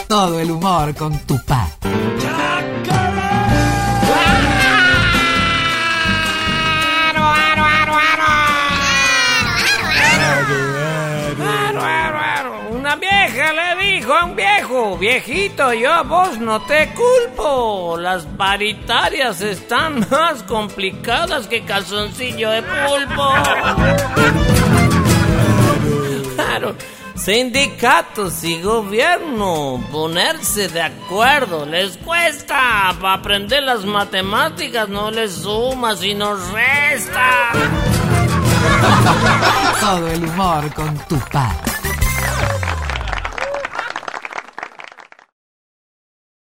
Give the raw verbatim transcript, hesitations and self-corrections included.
Todo el humor con Tupac. Una vieja le dijo a un viejo: viejito, yo a vos no te culpo. Las paritarias están más complicadas que calzoncillo de pulpo. Claro. Sindicatos y gobierno, ponerse de acuerdo les cuesta. Para aprender las matemáticas no les suma sino resta. Todo el humor con Tupac.